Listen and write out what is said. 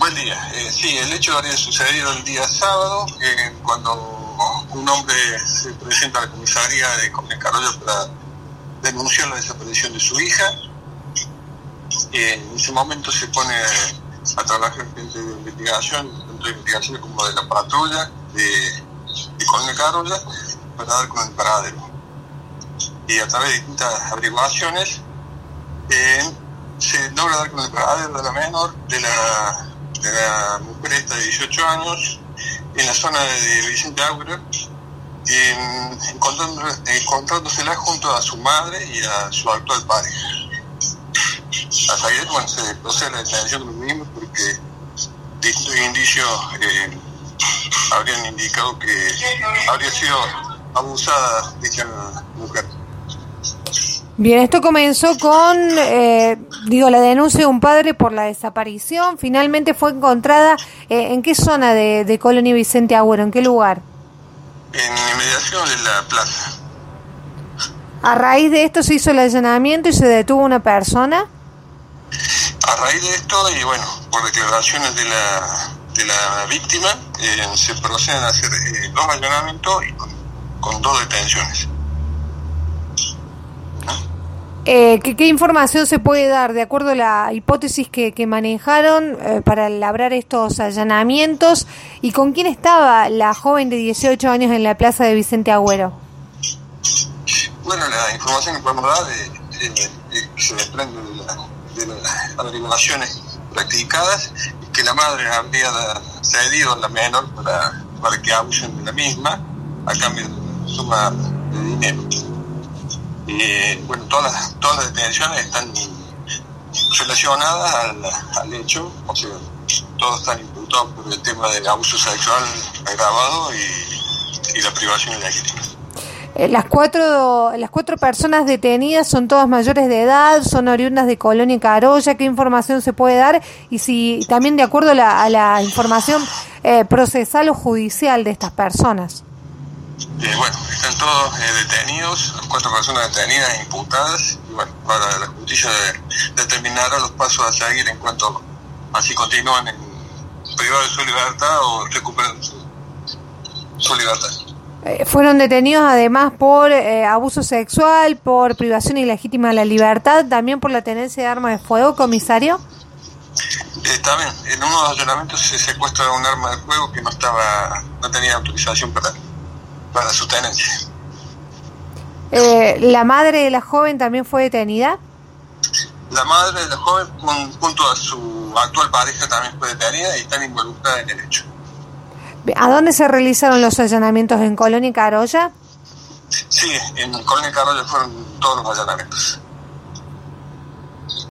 Buen día. Sí, el hecho habría sucedido el día sábado, cuando un hombre se presenta a la comisaría de Colina Carolla para denunciar la desaparición de su hija. En ese momento se pone a trabajar gente de investigación, tanto de investigación como de la patrulla de Colina Carolla, para dar con el paradero. Y a través de distintas averiguaciones se logra dar con el paradero de la menor, de la mujer esta de 18 años, en la zona de Vicente Águeda, encontrándosela junto a su madre y a su actual pareja. Hasta ahí, bueno, se procede a la detención de los mismos porque distintos indicios habrían indicado que habría sido abusada dicha mujer. Bien, esto comenzó con, la denuncia de un padre por la desaparición. Finalmente fue encontrada, ¿en qué zona de Colonia Vicente Agüero? ¿En qué lugar? En inmediación de la plaza. A raíz de esto se hizo el allanamiento y se detuvo una persona. A raíz de esto, y bueno, por declaraciones de la víctima, se proceden a hacer 2 allanamientos y con 2 detenciones. ¿Qué información se puede dar de acuerdo a la hipótesis que manejaron para labrar estos allanamientos? ¿Y con quién estaba la joven de 18 años en la plaza de Vicente Agüero? Bueno, la información que podemos dar que se desprende de las averiguaciones practicadas es que la madre habría cedido a la menor para que abusen de la misma a cambio de una suma de dinero. Bueno, todas las detenciones están relacionadas al hecho, o sea, todos están imputados por el tema del abuso sexual agravado y la privación ilegítima. Las cuatro personas detenidas son todas mayores de edad, son oriundas de Colonia Carolla. ¿Qué información se puede dar? Y si también de acuerdo a la información procesal o judicial de estas personas. Bueno, están todos detenidos, las 4 personas detenidas e imputadas, y bueno, para la justicia determinará los pasos a seguir en cuanto así continúan privados de su libertad o recuperan su libertad. Fueron detenidos además por abuso sexual, por privación ilegítima de la libertad, también por la tenencia de arma de fuego, comisario. También, en uno de los allanamientos se secuestra un arma de fuego que no tenía autorización para su tenencia. ¿La madre de la joven también fue detenida? La madre de la joven junto a su actual pareja también fue detenida y están involucradas en el hecho. ¿A dónde se realizaron los allanamientos? ¿En Colonia Carolla? Sí, en Colonia Carolla fueron todos los allanamientos.